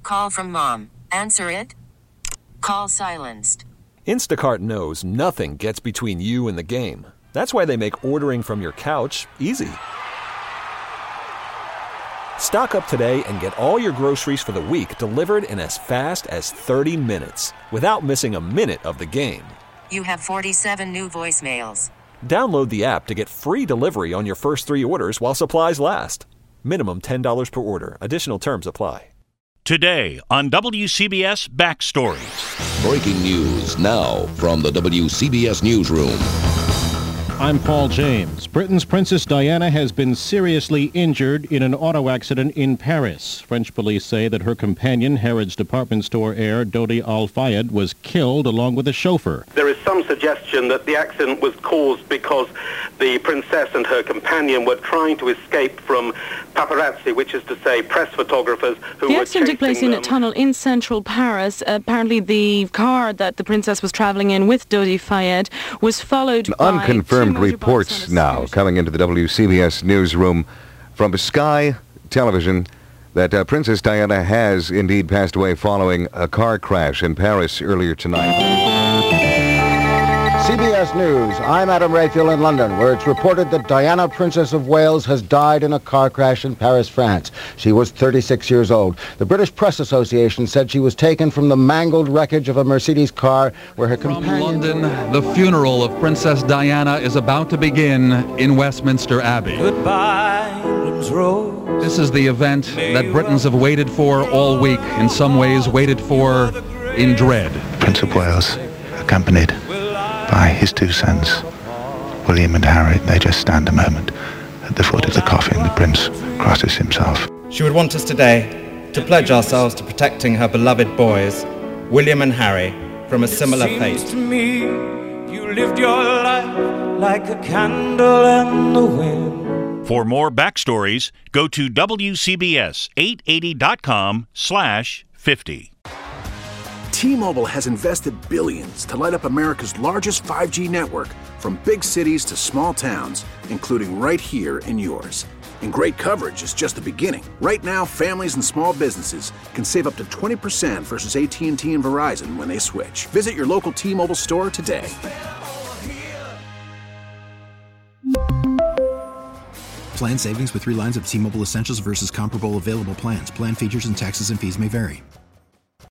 call from mom. Answer it. Call silenced. Instacart knows nothing gets between you and the game. That's why they make ordering from your couch easy. Stock up today and get all your groceries for the week delivered in as fast as 30 minutes without missing a minute of the game. You have 47 new voicemails. Download the app to get free delivery on your first 3 orders while supplies last. Minimum $10 per order. Additional terms apply. Today on WCBS Backstories. Breaking news now from the WCBS Newsroom. I'm Paul James. Britain's Princess Diana has been seriously injured in an auto accident in Paris. French police say that her companion, Harrods department store heir Dodi Al-Fayed, was killed along with a chauffeur. There is some suggestion that the accident was caused because the princess and her companion were trying to escape from paparazzi, which is to say press photographers who were chasing them. The accident took place in a tunnel in central Paris. Apparently the car that the princess was traveling in with Dodi Fayed was followed by unconfirmed reports now coming into the WCBS newsroom from Sky Television that Princess Diana has indeed passed away following a car crash in Paris earlier tonight. CBS News, I'm Adam Rayfield in London, where it's reported that Diana, Princess of Wales, has died in a car crash in Paris, France. She was 36 years old. The British Press Association said she was taken from the mangled wreckage of a Mercedes car where her companion... From London, the funeral of Princess Diana is about to begin in Westminster Abbey. Goodbye, Rose. This is the event that Britons have waited for all week, in some ways waited for in dread. Prince of Wales, accompanied by his 2 sons, William and Harry. They just stand a moment at the foot of the coffin. The prince crosses himself. She would want us today to pledge ourselves to protecting her beloved boys, William and Harry, from a similar fate. To me, you lived your life like a candle in the wind. For more backstories, go to WCBS880.com/50. T-Mobile has invested billions to light up America's largest 5G network, from big cities to small towns, including right here in yours. And great coverage is just the beginning. Right now, families and small businesses can save up to 20% versus AT&T and Verizon when they switch. Visit your local T-Mobile store today. Plan savings with 3 lines of T-Mobile Essentials versus comparable available plans. Plan features and taxes and fees may vary.